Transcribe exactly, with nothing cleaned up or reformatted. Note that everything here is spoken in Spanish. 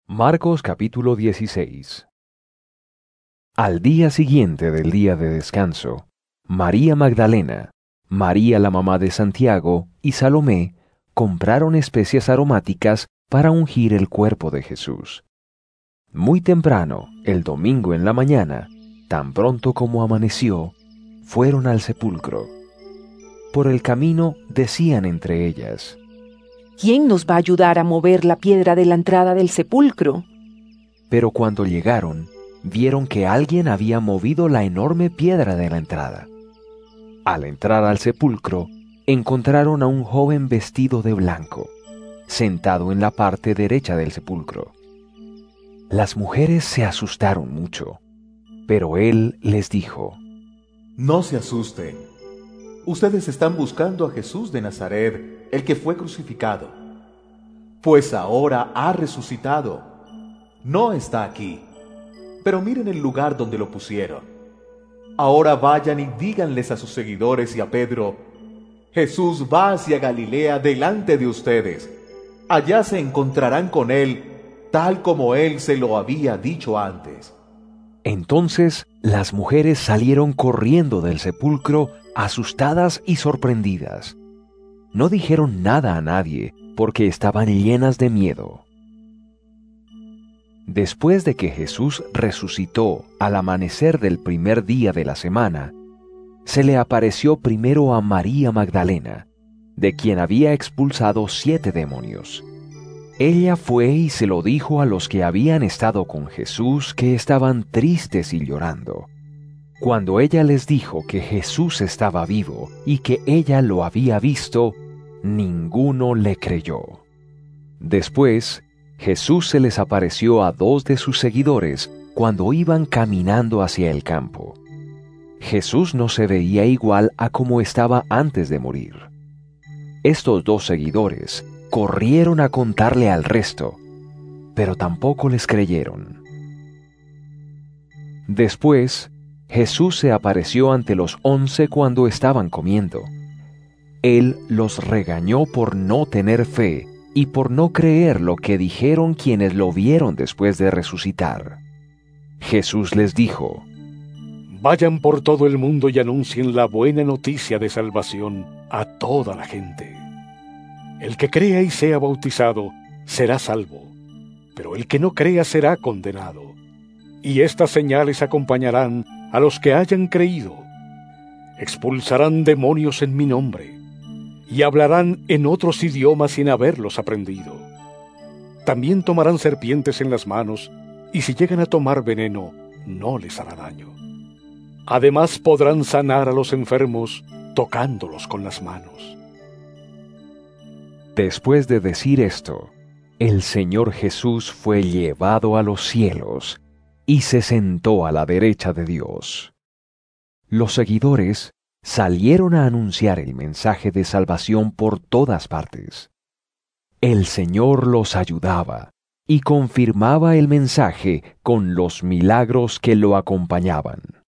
Marcos capítulo dieciséis. Al día siguiente del día de descanso, María Magdalena, María la mamá de Santiago y Salomé compraron especias aromáticas para ungir el cuerpo de Jesús. Muy temprano, el domingo en la mañana, tan pronto como amaneció, fueron al sepulcro. Por el camino decían entre ellas: ¿Quién nos va a ayudar a mover la piedra de la entrada del sepulcro? Pero cuando llegaron, vieron que alguien había movido la enorme piedra de la entrada. Al entrar al sepulcro, encontraron a un joven vestido de blanco, sentado en la parte derecha del sepulcro. Las mujeres se asustaron mucho, pero él les dijo: No se asusten. Ustedes están buscando a Jesús de Nazaret, el que fue crucificado. Pues ahora ha resucitado. No está aquí. Pero miren el lugar donde lo pusieron. Ahora vayan y díganles a sus seguidores y a Pedro: Jesús va hacia Galilea delante de ustedes. Allá se encontrarán con él, tal como él se lo había dicho antes. Entonces las mujeres salieron corriendo del sepulcro, asustadas y sorprendidas. No dijeron nada a nadie, porque estaban llenas de miedo. Después de que Jesús resucitó al amanecer del primer día de la semana, se le apareció primero a María Magdalena, de quien había expulsado siete demonios. Ella fue y se lo dijo a los que habían estado con Jesús, que estaban tristes y llorando. Cuando ella les dijo que Jesús estaba vivo y que ella lo había visto, ninguno le creyó. Después, Jesús se les apareció a dos de sus seguidores cuando iban caminando hacia el campo. Jesús no se veía igual a como estaba antes de morir. Estos dos seguidores corrieron a contarle al resto, pero tampoco les creyeron. Después, Jesús se apareció ante los once cuando estaban comiendo. Él los regañó por no tener fe y por no creer lo que dijeron quienes lo vieron después de resucitar. Jesús les dijo: Vayan por todo el mundo y anuncien la buena noticia de salvación a toda la gente. El que crea y sea bautizado será salvo, pero el que no crea será condenado. Y estas señales acompañarán a los que hayan creído. Expulsarán demonios en mi nombre, y hablarán en otros idiomas sin haberlos aprendido. También tomarán serpientes en las manos, y si llegan a tomar veneno, no les hará daño. Además podrán sanar a los enfermos tocándolos con las manos. Después de decir esto, el Señor Jesús fue llevado a los cielos y se sentó a la derecha de Dios. Los seguidores salieron a anunciar el mensaje de salvación por todas partes. El Señor los ayudaba y confirmaba el mensaje con los milagros que lo acompañaban.